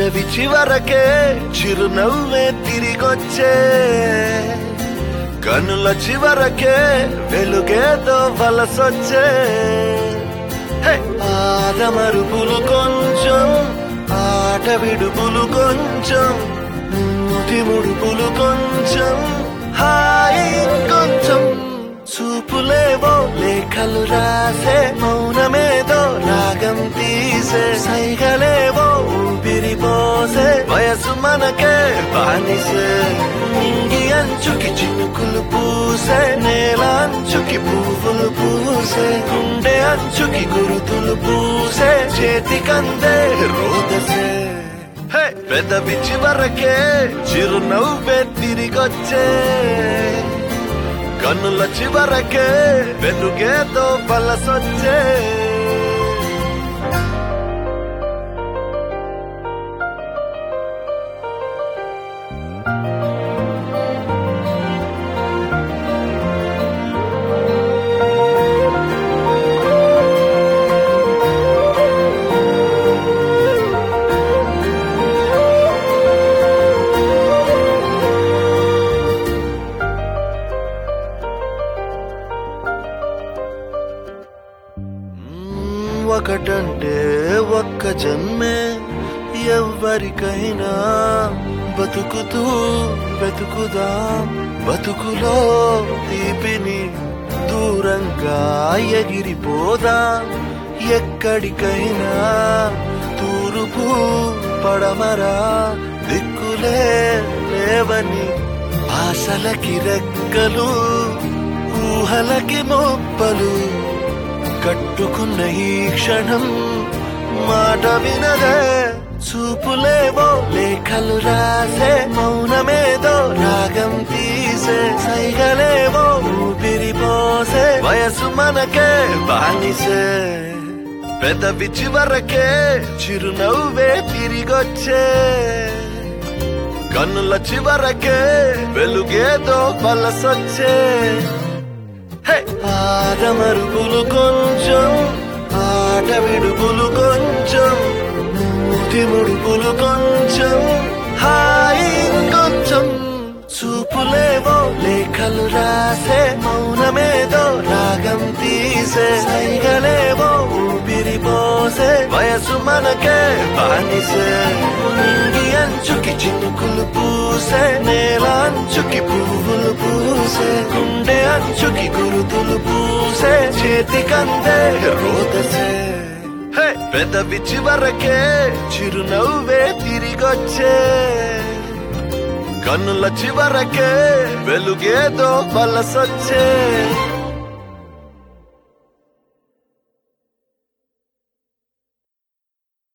పెదవి చివరకే చిరునవ్వే తిరిగొచ్చే కనుల చివరకే వెలుగేదో వలసొచ్చే ఆదమరుపులు కొంచెం ఆట విడుపులు కొంచెం మూతి ముడుపులు కొంచెం హాయి కొంచెం చూపులేవో లేఖలు రాసే మౌనమేదో రాగం తీసే సైగలేవో ఊపిరి పోసే వయసు మనకే బానిసే నింగి అంచుకి చినుకులు పూసే నేల అంచుకి పువ్వులు పూసే గుండె అంచుకి గురుతులు పూసే చేతికందే రోదసే పెదవి చివరకే చిరునవ్వే తిరిగొచ్చే కన్నుల చివరకే వెలుగేదో వలసొచ్చే ఒకటంటే ఒక్క జన్మే ఎవ్వరికైనా బతుకుతూ బతుకుదాం బతుకులో తీపిని దూరంగా ఎగిరిపోదాం ఎక్కడికైనా తూర్పు పడమరా దిక్కులే లేవని ఆశలకి రెక్కలు ఊహలకి మొప్పలు కట్టుకున్న ఈ క్షణం మాట వినదే చూపులేవో లేఖలు రాసే మౌనమేదో రాగం తీసే సైగలేవో ఊపిరి పోసే వయసు మనకే బానిసే పెదవి చివరకే చిరునవ్వే తిరిగొచ్చే కన్నుల చివరకే వెలుగేదో వలసొచ్చే ఆదమరుపులు కొంచెం ఆట విడుపులు కొంచెం మూతి ముడుపులు కొంచెం హాయి కొంచెం చూపులేవో లేఖలు రాసే మౌనమేదో రాగం తీసే సైగలేవో ఊపిరి పోసే వయసు మనకే బానిసే నింగి అంచుకి చినుకులు పూసే నేల అంచుకి పువ్వులు పూసే గుండె అంచుకి గురుతులు పూసే చేతికందే రోదసే పెదవి చివరకే చిరునవ్వే తిరిగొచ్చే కన్నుల చివరకే వెలుగేదో వలసొచ్చే